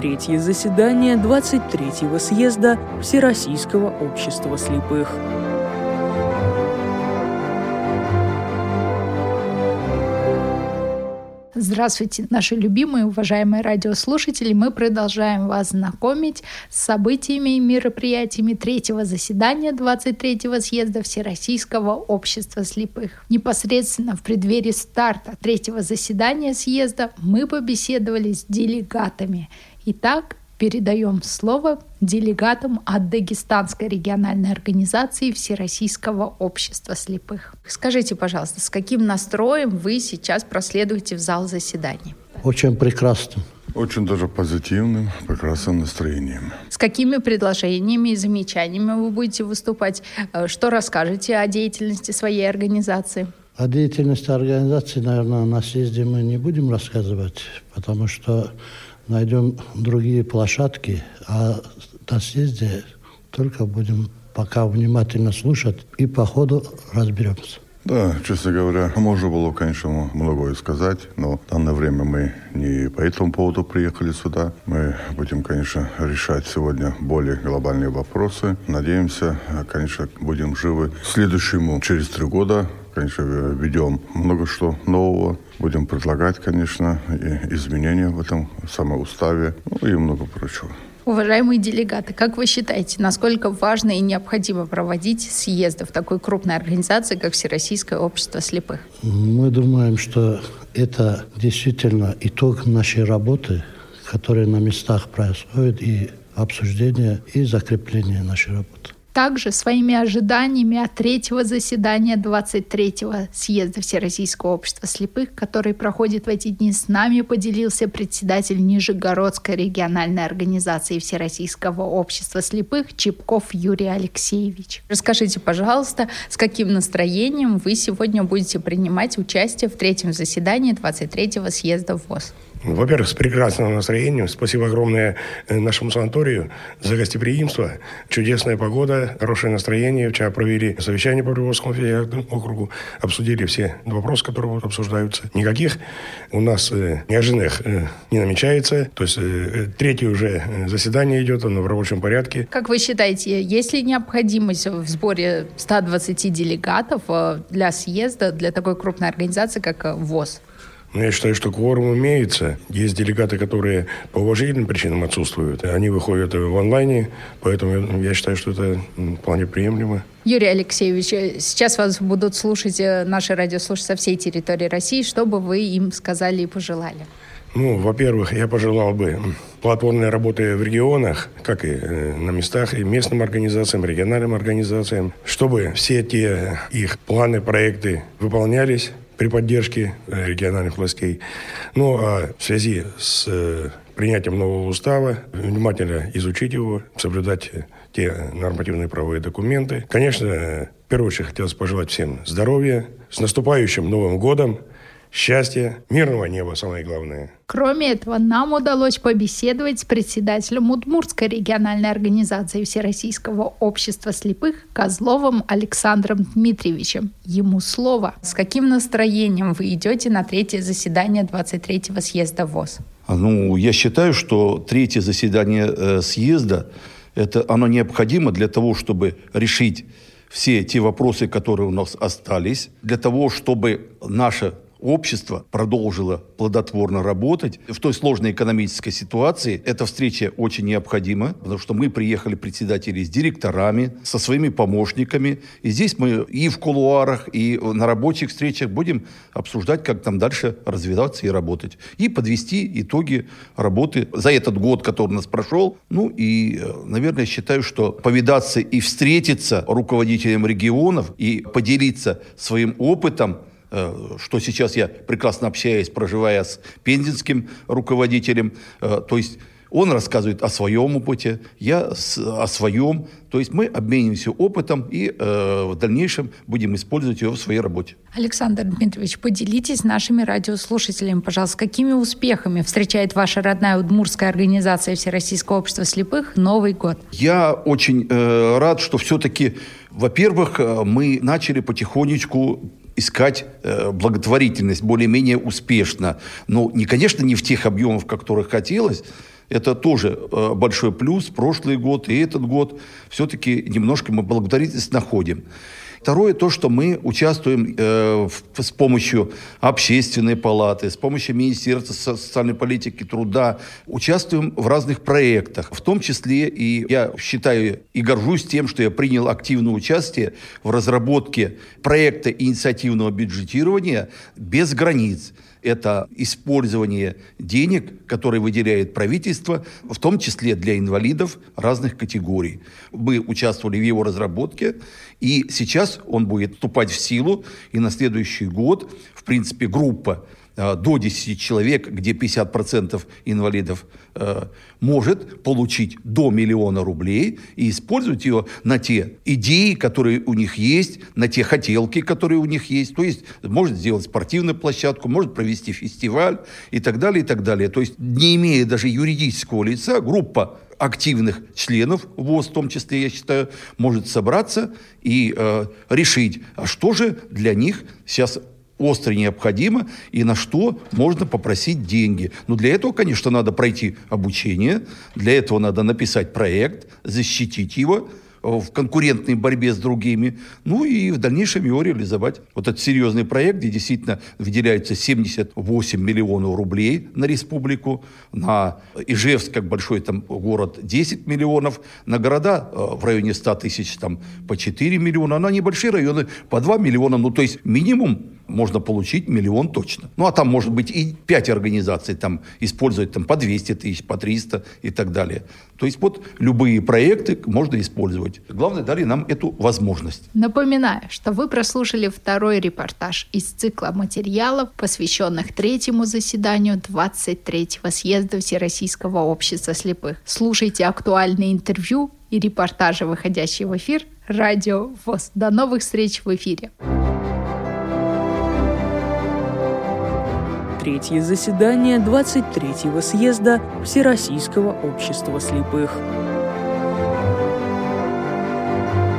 третье заседание 23-го съезда Всероссийского общества слепых. Здравствуйте, наши любимые, уважаемые радиослушатели. Мы продолжаем вас знакомить с событиями и мероприятиями третьего заседания 23-го съезда Всероссийского общества слепых. Непосредственно в преддверии старта третьего заседания съезда мы побеседовали с делегатами. Итак, передаем слово делегатам от Дагестанской региональной организации Всероссийского общества слепых. Скажите, пожалуйста, с каким настроем вы сейчас проследуете в зал заседаний? Очень прекрасно. Очень даже позитивным, прекрасным настроением. С какими предложениями и замечаниями вы будете выступать? Что расскажете о деятельности своей организации? О деятельности организации, наверное, на съезде мы не будем рассказывать, потому что найдем другие площадки, а на съезде только будем пока внимательно слушать и по ходу разберемся. Да, честно говоря, можно было, конечно, многое сказать, но в данное время мы не по этому поводу приехали сюда. Мы будем, конечно, решать сегодня более глобальные вопросы. Надеемся, конечно, будем живы к следующему, через 3 года. Конечно, введем много что нового. Будем предлагать, конечно, и изменения в этом самом уставе, и много прочего. Уважаемые делегаты, как вы считаете, насколько важно и необходимо проводить съезды в такой крупной организации, как Всероссийское общество слепых? Мы думаем, что это действительно итог нашей работы, которая на местах происходит, и обсуждение, и закрепление нашей работы. Также своими ожиданиями от третьего заседания 23-го съезда Всероссийского общества слепых, который проходит в эти дни, с нами поделился председатель Нижегородской региональной организации Всероссийского общества слепых Чепков Юрий Алексеевич. Расскажите, пожалуйста, с каким настроением вы сегодня будете принимать участие в третьем заседании 23-го съезда ВОС? Во-первых, с прекрасным настроением. Спасибо огромное нашему санаторию за гостеприимство. Чудесная погода, хорошее настроение. Вчера провели совещание по Приволжскому федеральному округу, обсудили все вопросы, которые обсуждаются. Никаких у нас неожиданных не намечается. То есть третье уже заседание идет, оно в рабочем порядке. Как вы считаете, есть ли необходимость в сборе 120 делегатов для съезда, для такой крупной организации, как ВОС? Я считаю, что кворум имеется. Есть делегаты, которые по уважительным причинам отсутствуют. Они выходят в онлайне, поэтому я считаю, что это вполне приемлемо. Юрий Алексеевич, сейчас вас будут слушать наши радиослушатели со всей территории России. Что бы вы им сказали и пожелали? Во-первых, я пожелал бы плодотворной работы в регионах, как и на местах, и местным организациям, региональным организациям, чтобы все те их планы, проекты выполнялись при поддержке региональных властей. А в связи с принятием нового устава внимательно изучить его, соблюдать те нормативные правовые документы. Конечно, в первую очередь хотелось пожелать всем здоровья, с наступающим Новым годом, счастья, мирного неба, самое главное. Кроме этого, нам удалось побеседовать с председателем Удмуртской региональной организации Всероссийского общества слепых Козловым Александром Дмитриевичем. Ему слово. С каким настроением вы идете на третье заседание 23-го съезда ВОС? Я считаю, что третье заседание съезда, оно необходимо для того, чтобы решить все те вопросы, которые у нас остались, для того, чтобы наше общество продолжило плодотворно работать. В той сложной экономической ситуации эта встреча очень необходима, потому что мы приехали председатели с директорами, со своими помощниками. И здесь мы и в кулуарах, и на рабочих встречах будем обсуждать, как там дальше развиваться и работать. И подвести итоги работы за этот год, который у нас прошел. Наверное, считаю, что повидаться и встретиться руководителям регионов и поделиться своим опытом, что сейчас я прекрасно общаюсь, проживая с пензенским руководителем. То есть он рассказывает о своем опыте, я о своем. То есть мы обмениваемся опытом и в дальнейшем будем использовать его в своей работе. Александр Дмитриевич, поделитесь с нашими радиослушателями, пожалуйста, какими успехами встречает ваша родная удмуртская организация Всероссийского общества слепых Новый год? Я очень рад, что все-таки, во-первых, мы начали потихонечку искать благотворительность более-менее успешно. Конечно, не в тех объемах, в которых хотелось, Это тоже большой плюс. Прошлый год и этот год все-таки немножко мы благотворительность находим. Второе, то, что мы участвуем с помощью Общественной палаты, с помощью Министерства социальной политики, труда, участвуем в разных проектах. В том числе, и я считаю и горжусь тем, что я принял активное участие в разработке проекта инициативного бюджетирования «Без границ». Это использование денег, которые выделяет правительство, в том числе для инвалидов разных категорий. Мы участвовали в его разработке, и сейчас он будет вступать в силу, и на следующий год, в принципе, группа до 10 человек, где 50% инвалидов может получить до 1 миллиона рублей и использовать ее на те идеи, которые у них есть, на те хотелки, которые у них есть. То есть может сделать спортивную площадку, может провести фестиваль и так далее, и так далее. То есть не имея даже юридического лица, группа активных членов ВОС, в том числе, я считаю, может собраться и решить, а что же для них сейчас остро необходимо и на что можно попросить деньги. Но для этого, конечно, надо пройти обучение, для этого надо написать проект, защитить его в конкурентной борьбе с другими, ну и в дальнейшем его реализовать. Вот этот серьезный проект, где действительно выделяется 78 миллионов рублей на республику, на Ижевск, как большой там город, 10 миллионов, на города в районе 100 тысяч там по 4 миллиона, а на небольшие районы по 2 миллиона, ну то есть минимум можно получить 1 миллион точно. Ну, а там может быть и 5 организаций, там использовать там, по 200 тысяч, по 300 и так далее. То есть вот любые проекты можно использовать. Главное, дали нам эту возможность. Напоминаю, что вы прослушали второй репортаж из цикла материалов, посвященных третьему заседанию 23-го съезда Всероссийского общества слепых. Слушайте актуальные интервью и репортажи, выходящие в эфир Радио ВОС. До новых встреч в эфире. Третье заседание 23-го съезда Всероссийского общества слепых.